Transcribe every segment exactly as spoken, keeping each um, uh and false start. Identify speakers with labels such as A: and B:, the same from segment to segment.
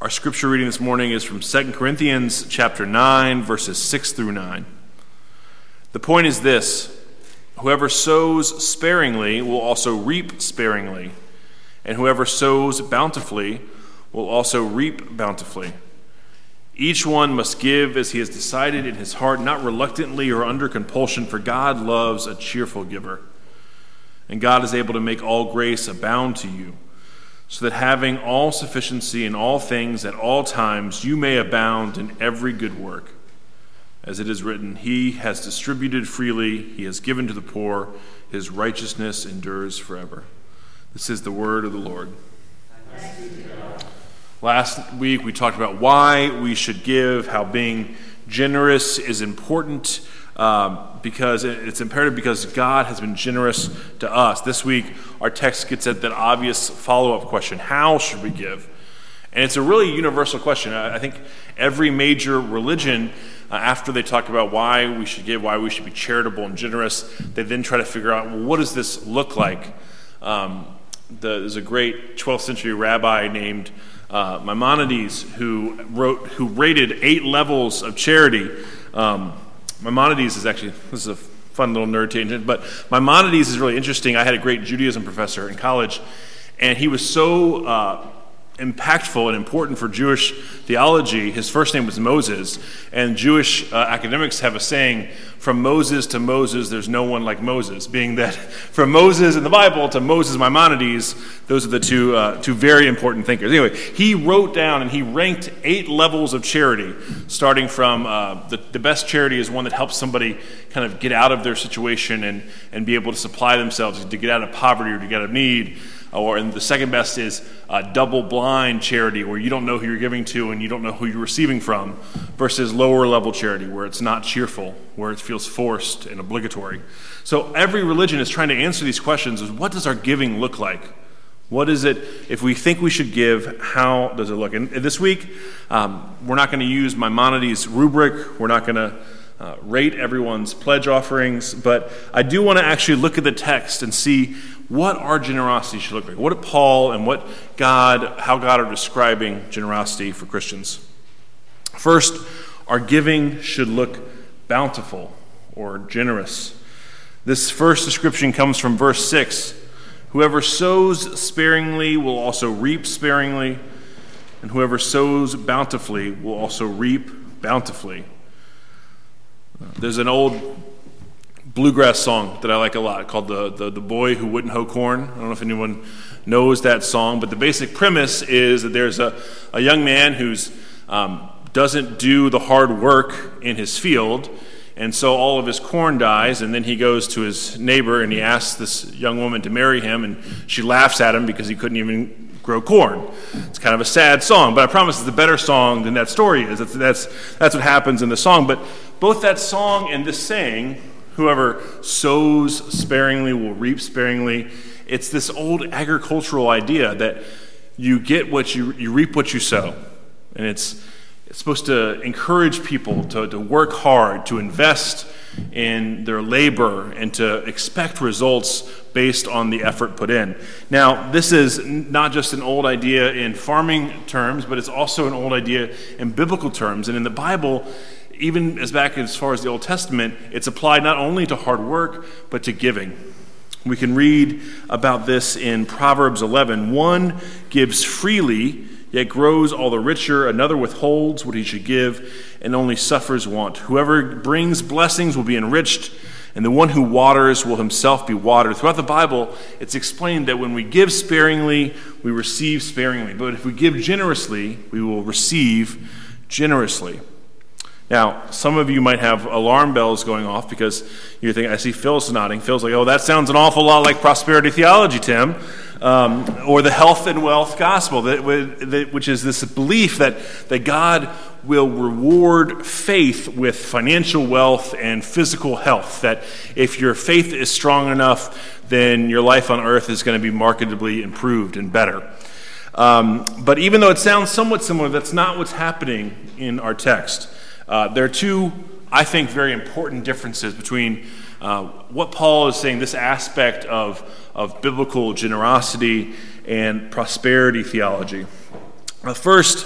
A: Our scripture reading this morning is from Second Corinthians chapter nine, verses six through nine. The point is this: whoever sows sparingly will also reap sparingly, and whoever sows bountifully will also reap bountifully. Each one must give as he has decided in his heart, not reluctantly or under compulsion, for God loves a cheerful giver. And God is able to make all grace abound to you, so that having all sufficiency in all things at all times, you may abound in every good work. As it is written, He has distributed freely, He has given to the poor, His righteousness endures forever. This is the word of the Lord. Last week we talked about why we should give, how being generous is important, um, because it's imperative because God has been generous to us. This week our text gets at that obvious follow-up question: how should we give? And it's a really universal question. I think every major religion, uh, after they talk about why we should give, why we should be charitable and generous, they then try to figure out, well, what does this look like? Um, the, there's a great twelfth century rabbi named uh, Maimonides who wrote, who rated eight levels of charity. Um, Maimonides is actually, this is a fun little nerd tangent, but Maimonides is really interesting. I had a great Judaism professor in college, and he was so uh, impactful and important for Jewish theology. His first name was Moses, and Jewish uh, academics have a saying, from Moses to Moses, there's no one like Moses, being that from Moses in the Bible to Moses Maimonides, those are the two uh, two very important thinkers. Anyway, he wrote down and he ranked eight levels of charity, starting from uh, the, the best charity is one that helps somebody kind of get out of their situation and, and be able to supply themselves, to get out of poverty or to get out of need. Or and the second best is uh, double-blind charity, where you don't know who you're giving to and you don't know who you're receiving from, versus lower-level charity, where it's not cheerful, where it feels forced and obligatory. So every religion is trying to answer these questions: is what does our giving look like? What is it, if we think we should give, how does it look? And this week, um, we're not going to use Maimonides' rubric. We're not going to uh, rate everyone's pledge offerings, but I do want to actually look at the text and see what our generosity should look like. What did Paul and what God, how God are describing generosity for Christians. First, our giving should look bountiful or generous. This first description comes from verse six. Whoever sows sparingly will also reap sparingly, and whoever sows bountifully will also reap bountifully. There's an old bluegrass song that I like a lot called the, the the Boy Who Wouldn't Hoe Corn. I don't know if anyone knows that song, but the basic premise is that there's a, a young man who's um, doesn't do the hard work in his field, and so all of his corn dies, and then he goes to his neighbor and he asks this young woman to marry him, and she laughs at him because he couldn't even grow corn. It's kind of a sad song, but I promise it's a better song than that story is. That's that's, that's what happens in the song. But both that song and this saying, whoever sows sparingly will reap sparingly, it's this old agricultural idea that you get what you you reap what you sow. And it's it's supposed to encourage people to, to work hard, to invest in their labor, and to expect results based on the effort put in. Now, this is not just an old idea in farming terms, but it's also an old idea in biblical terms. And in the Bible, even as back as far as the Old Testament, it's applied not only to hard work, but to giving. We can read about this in Proverbs eleven. One gives freely, yet grows all the richer. Another withholds what he should give, and only suffers want. Whoever brings blessings will be enriched, and the one who waters will himself be watered. Throughout the Bible, it's explained that when we give sparingly, we receive sparingly. But if we give generously, we will receive generously. Now, some of you might have alarm bells going off because you're thinking, I see Phil's nodding. Phil's like, oh, that sounds an awful lot like prosperity theology, Tim, um, or the health and wealth gospel, that, that, which is this belief that, that God will reward faith with financial wealth and physical health, that if your faith is strong enough, then your life on earth is going to be markedly improved and better. Um, but even though it sounds somewhat similar, that's not what's happening in our text. Uh, there are two, I think, very important differences between uh, what Paul is saying, this aspect of, of biblical generosity and prosperity theology. Uh, first,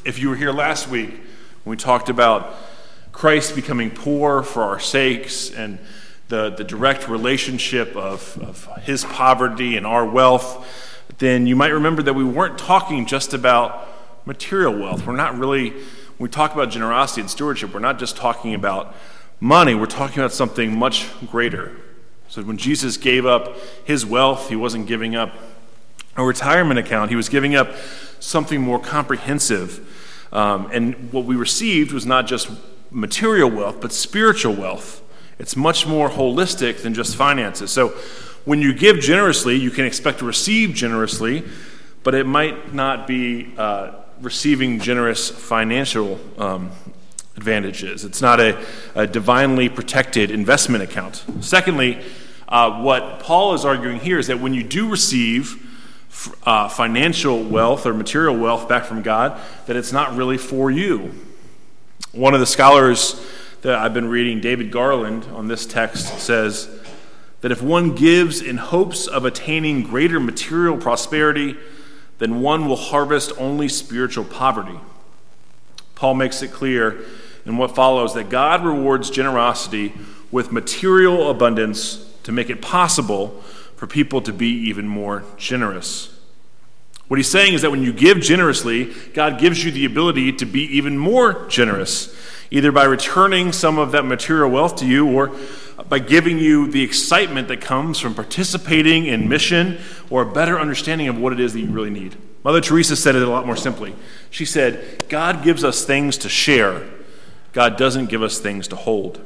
A: If you were here last week when we talked about Christ becoming poor for our sakes and the, the direct relationship of, of his poverty and our wealth, then you might remember that we weren't talking just about material wealth. We're not really, when we talk about generosity and stewardship, we're not just talking about money. We're talking about something much greater. So when Jesus gave up his wealth, he wasn't giving up a retirement account. He was giving up something more comprehensive. Um, and what we received was not just material wealth, but spiritual wealth. It's much more holistic than just finances. So when you give generously, you can expect to receive generously, but it might not be uh, receiving generous financial um, advantages. It's not a, a divinely protected investment account. Secondly, uh, what Paul is arguing here is that when you do receive uh, financial wealth or material wealth back from God, that it's not really for you. One of the scholars that I've been reading, David Garland, on this text says that if one gives in hopes of attaining greater material prosperity, then one will harvest only spiritual poverty. Paul makes it clear in what follows that God rewards generosity with material abundance to make it possible for people to be even more generous. What he's saying is that when you give generously, God gives you the ability to be even more generous, either by returning some of that material wealth to you or by giving you the excitement that comes from participating in mission or a better understanding of what it is that you really need. Mother Teresa said it a lot more simply. She said, God gives us things to share. God doesn't give us things to hold.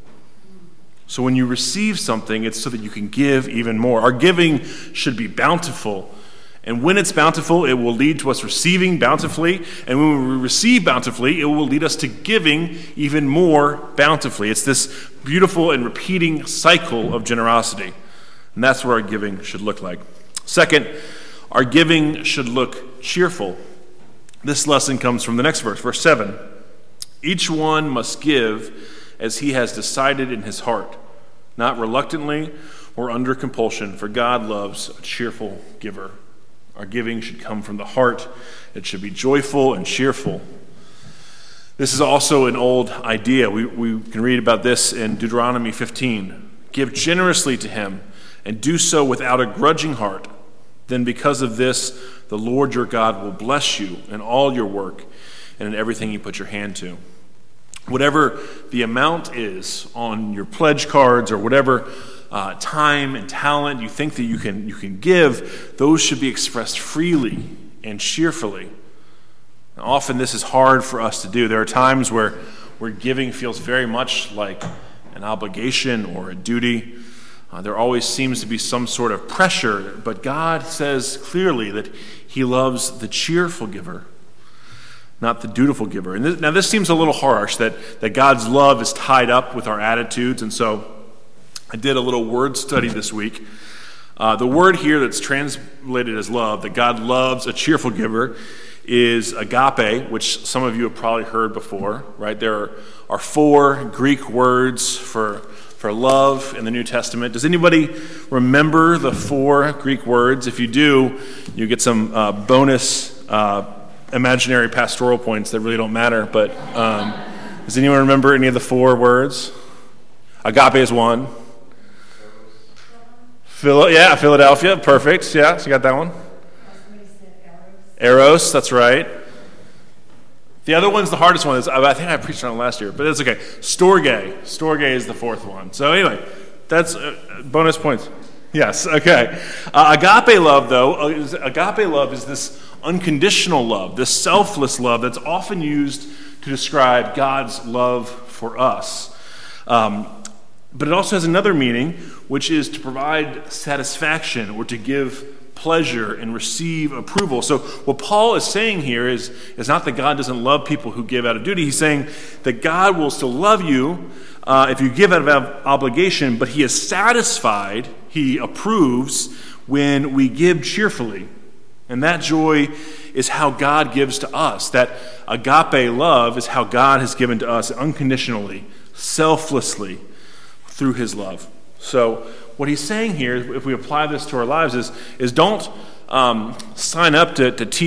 A: So when you receive something, it's so that you can give even more. Our giving should be bountiful. And when it's bountiful, it will lead to us receiving bountifully. And when we receive bountifully, it will lead us to giving even more bountifully. It's this beautiful and repeating cycle of generosity. And that's what our giving should look like. Second, our giving should look cheerful. This lesson comes from the next verse, verse seven. Each one must give as he has decided in his heart, not reluctantly or under compulsion, for God loves a cheerful giver. Our giving should come from the heart. It should be joyful and cheerful. This is also an old idea. We, we can read about this in Deuteronomy fifteen. Give generously to him and do so without a grudging heart. Then because of this, the Lord your God will bless you in all your work and in everything you put your hand to. Whatever the amount is on your pledge cards or whatever uh, time and talent you think that you can you can give, those should be expressed freely and cheerfully. Now, often this is hard for us to do. There are times where, where giving feels very much like an obligation or a duty. Uh, there always seems to be some sort of pressure, but God says clearly that he loves the cheerful giver, not the dutiful giver. And this, now this seems a little harsh, that, that God's love is tied up with our attitudes, and so I did a little word study this week. Uh, the word here that's translated as love, that God loves a cheerful giver, is agape, which some of you have probably heard before, right? There are, are four Greek words for, for love in the New Testament. Does anybody remember the four Greek words? If you do, you get some uh, bonus uh imaginary pastoral points that really don't matter, but um, does anyone remember any of the four words? Agape is one. Phil- yeah, Philadelphia, perfect. Yeah, so you got that one. Eros, that's right. The other one's the hardest one. I think I preached on it last year, but it's okay. Storge. Storge is the fourth one. So anyway, that's uh, bonus points. Yes, okay. Uh, agape love, though, uh, is, agape love is this unconditional love, this selfless love that's often used to describe God's love for us. Um, but it also has another meaning, which is to provide satisfaction or to give pleasure and receive approval. So what Paul is saying here is, is not that God doesn't love people who give out of duty. He's saying that God will still love you uh, if you give out of obligation, but he is satisfied, he approves when we give cheerfully. And that joy is how God gives to us. That agape love is how God has given to us unconditionally, selflessly, through his love. So what he's saying here, if we apply this to our lives, is, is don't um, sign up to, to teach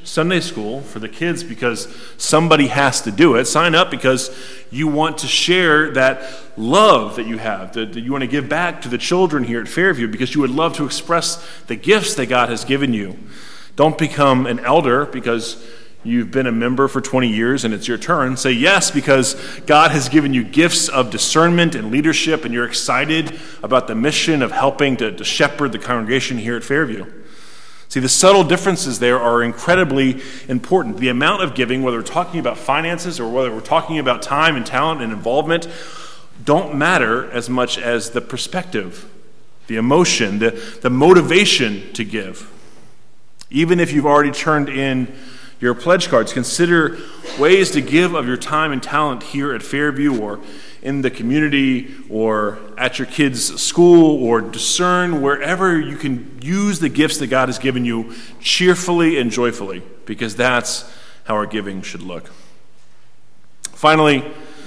A: Sunday school for the kids because somebody has to do it. Sign up because you want to share that love that you have, that you want to give back to the children here at Fairview because you would love to express the gifts that God has given you. Don't become an elder because you've been a member for twenty years and it's your turn. Say yes because God has given you gifts of discernment and leadership and you're excited about the mission of helping to, to shepherd the congregation here at Fairview. See, the subtle differences there are incredibly important. The amount of giving, whether we're talking about finances or whether we're talking about time and talent and involvement, don't matter as much as the perspective, the emotion, the, the motivation to give. Even if you've already turned in your pledge cards, consider ways to give of your time and talent here at Fairview or in the community or at your kids' school, or discern wherever you can use the gifts that God has given you cheerfully and joyfully, because that's how our giving should look. Finally,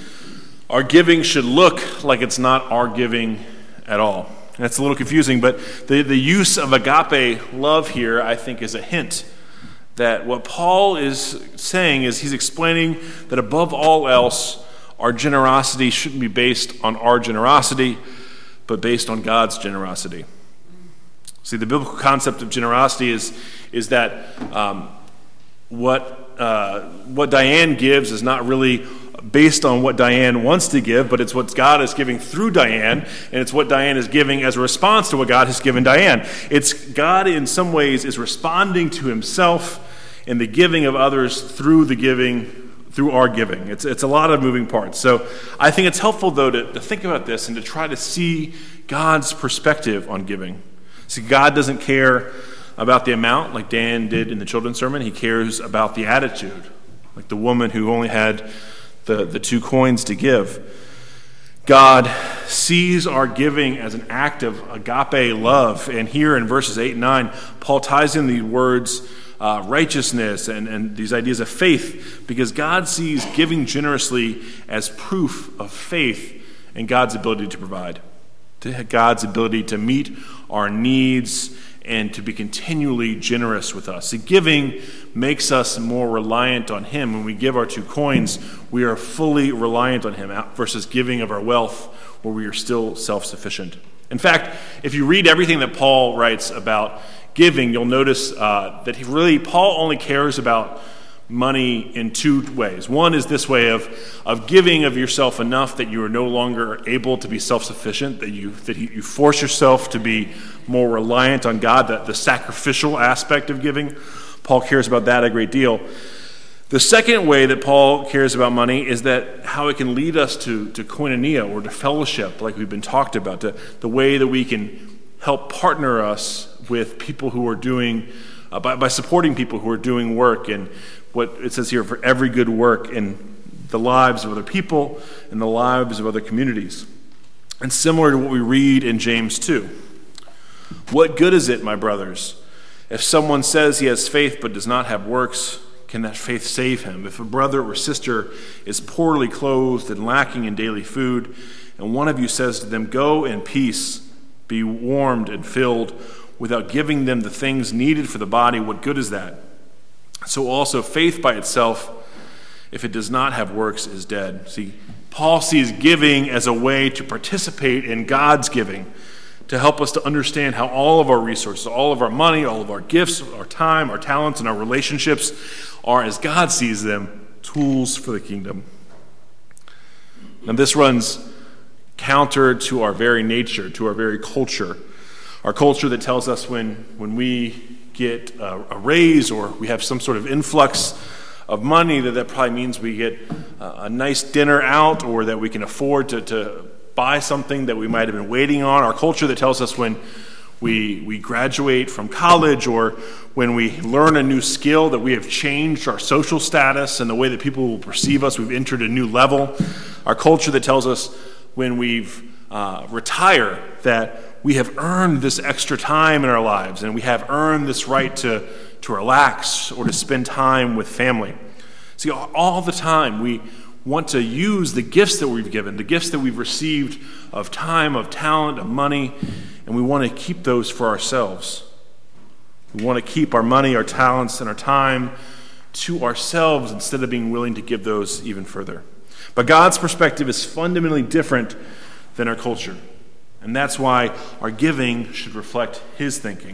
A: our giving should look like it's not our giving at all. And that's a little confusing, but the, the use of agape love here, I think, is a hint that what Paul is saying is he's explaining that above all else, our generosity shouldn't be based on our generosity, but based on God's generosity. See, the biblical concept of generosity is, is that um, what, uh, what Diane gives is not really based on what Diane wants to give, but it's what God is giving through Diane, and it's what Diane is giving as a response to what God has given Diane. It's God in some ways is responding to himself in the giving of others through the giving through our giving. It's it's a lot of moving parts. So I think it's helpful, though, to, to think about this and to try to see God's perspective on giving. See, God doesn't care about the amount like Dan did in the children's sermon. He cares about the attitude, like the woman who only had the, the two coins to give. God sees our giving as an act of agape love. And here in verses eight and nine, Paul ties in the words Uh, righteousness and, and these ideas of faith, because God sees giving generously as proof of faith and God's ability to provide, to God's ability to meet our needs and to be continually generous with us. See, giving makes us more reliant on him. When we give our two coins, we are fully reliant on him versus giving of our wealth where we are still self-sufficient. In fact, if you read everything that Paul writes about giving, you'll notice uh, that he really, Paul only cares about money in two ways. One is this way of, of giving of yourself enough that you are no longer able to be self-sufficient, that you that you force yourself to be more reliant on God, that the sacrificial aspect of giving. Paul cares about that a great deal. The second way that Paul cares about money is that how it can lead us to, to koinonia, or to fellowship, like we've been talked about, to the way that we can help partner us with people who are doing, uh, by, by supporting people who are doing work, and what it says here, for every good work in the lives of other people and the lives of other communities. And similar to what we read in James two. What good is it, my brothers, if someone says he has faith but does not have works? Can that faith save him? If a brother or sister is poorly clothed and lacking in daily food, and one of you says to them, go in peace, be warmed and filled, without giving them the things needed for the body, what good is that? So also faith by itself, if it does not have works, is dead. See, Paul sees giving as a way to participate in God's giving, to help us to understand how all of our resources, all of our money, all of our gifts, our time, our talents, and our relationships are, as God sees them, tools for the kingdom. Now this runs counter to our very nature, to our very culture. Our culture that tells us when, when we get a, a raise or we have some sort of influx of money, that that probably means we get a, a nice dinner out, or that we can afford to, to buy something that we might have been waiting on. Our culture that tells us when we, we graduate from college, or when we learn a new skill, that we have changed our social status and the way that people will perceive us. We've entered a new level. Our culture that tells us when we've uh, retire that we have earned this extra time in our lives, and we have earned this right to, to relax or to spend time with family. See, all the time we want to use the gifts that we've given, the gifts that we've received of time, of talent, of money, and we want to keep those for ourselves. We want to keep our money, our talents, and our time to ourselves instead of being willing to give those even further. But God's perspective is fundamentally different than our culture. And that's why our giving should reflect his thinking.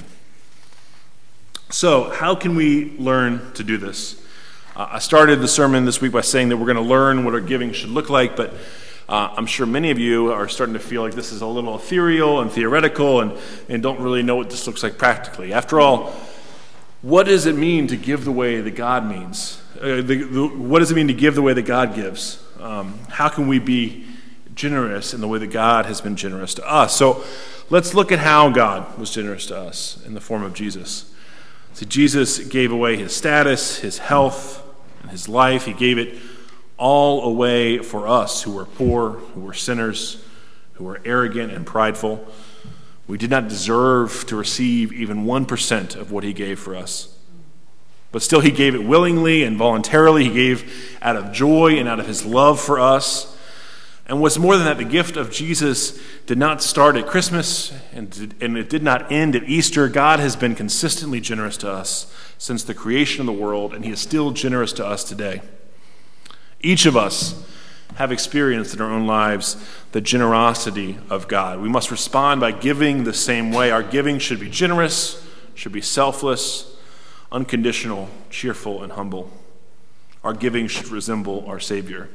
A: So, how can we learn to do this? Uh, I started the sermon this week by saying that we're going to learn what our giving should look like, but uh, I'm sure many of you are starting to feel like this is a little ethereal and theoretical and, and don't really know what this looks like practically. After all, what does it mean to give the way that God means? Uh, the, the, what does it mean to give the way that God gives? Um, how can we be generous in the way that God has been generous to us? So let's look at how God was generous to us in the form of Jesus. See, Jesus gave away his status, his health, and his life. He gave it all away for us who were poor, who were sinners, who were arrogant and prideful. We did not deserve to receive even one percent of what he gave for us. But still, he gave it willingly and voluntarily. He gave out of joy and out of his love for us. And what's more than that, the gift of Jesus did not start at Christmas, and, did, and it did not end at Easter. God has been consistently generous to us since the creation of the world, and he is still generous to us today. Each of us have experienced in our own lives the generosity of God. We must respond by giving the same way. Our giving should be generous, should be selfless, unconditional, cheerful, and humble. Our giving should resemble our Savior.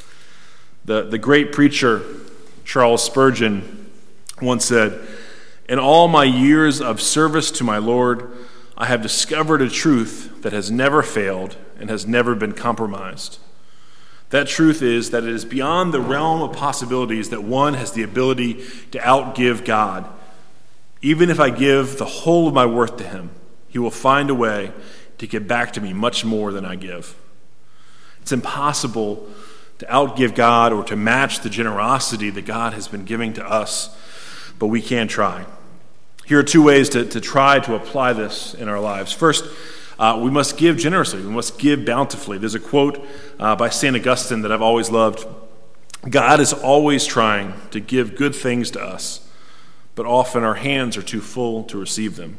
A: The, the great preacher Charles Spurgeon once said, "In all my years of service to my Lord, I have discovered a truth that has never failed and has never been compromised. That truth is that it is beyond the realm of possibilities that one has the ability to outgive God. Even if I give the whole of my worth to him, he will find a way to give back to me much more than I give." It's impossible to outgive God or to match the generosity that God has been giving to us, but we can try. Here are two ways to, to try to apply this in our lives. First, uh, we must give generously. We must give bountifully. There's a quote uh, by Saint Augustine that I've always loved. "God is always trying to give good things to us, but often our hands are too full to receive them."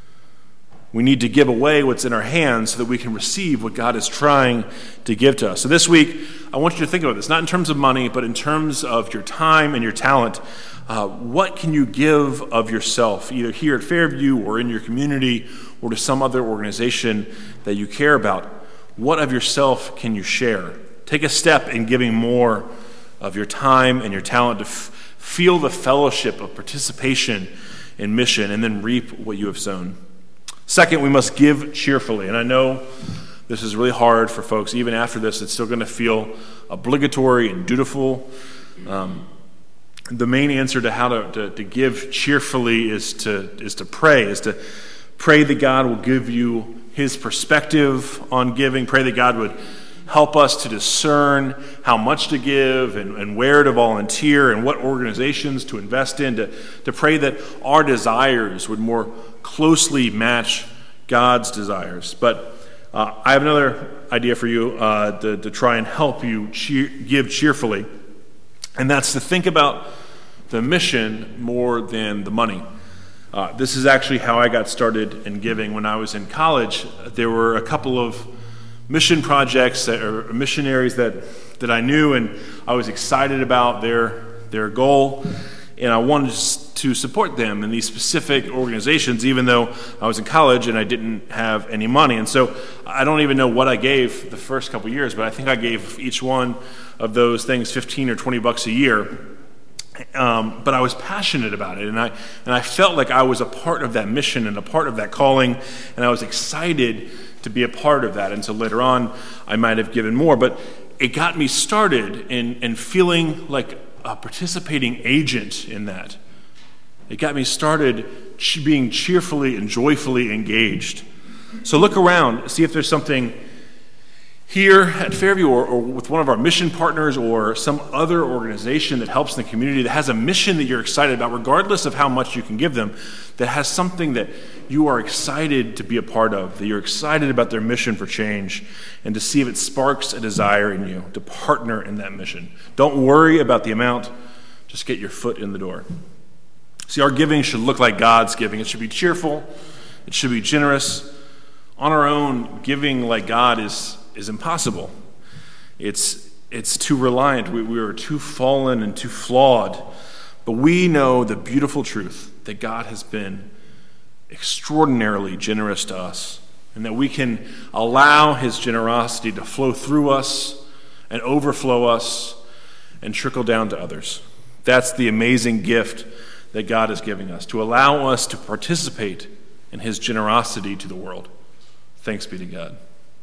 A: We need to give away what's in our hands so that we can receive what God is trying to give to us. So this week, I want you to think about this, not in terms of money, but in terms of your time and your talent. Uh, what can you give of yourself, either here at Fairview or in your community or to some other organization that you care about? What of yourself can you share? Take a step in giving more of your time and your talent to f- feel the fellowship of participation in mission and then reap what you have sown. Second, we must give cheerfully. And I know this is really hard for folks. Even after this, it's still going to feel obligatory and dutiful. Um, the main answer to how to, to, to give cheerfully is to, is to pray, is to pray that God will give you his perspective on giving. Pray that God would help us to discern how much to give and, and where to volunteer and what organizations to invest in, to, to pray that our desires would more closely match God's desires. But uh, I have another idea for you uh, to, to try and help you cheer, give cheerfully, and that's to think about the mission more than the money. Uh, this is actually how I got started in giving. When I was in college, there were a couple of mission projects that or missionaries that that I knew, and I was excited about their their goal, and I wanted to support them in these specific organizations, even though I was in college and I didn't have any money. And so I don't even know what I gave the first couple years, but I think I gave each one of those things fifteen or twenty bucks a year. Um, but I was passionate about it, and I and I felt like I was a part of that mission and a part of that calling, and I was excited to be a part of that. And so later on, I might have given more, but it got me started in, in feeling like a participating agent in that. It got me started ch- being cheerfully and joyfully engaged. So look around, see if there's something here at Fairview or, or with one of our mission partners or some other organization that helps in the community that has a mission that you're excited about, regardless of how much you can give them, that has something that you are excited to be a part of, that you're excited about their mission for change, and to see if it sparks a desire in you to partner in that mission. Don't worry about the amount, just get your foot in the door. See, our giving should look like God's giving. It should be cheerful, It should be generous. On our own, giving like God is, is impossible. It's, it's too reliant. We, we are too fallen and too flawed. But we know the beautiful truth that God has been extraordinarily generous to us, and that we can allow his generosity to flow through us and overflow us and trickle down to others. That's the amazing gift that God is giving us, to allow us to participate in his generosity to the world. Thanks be to God.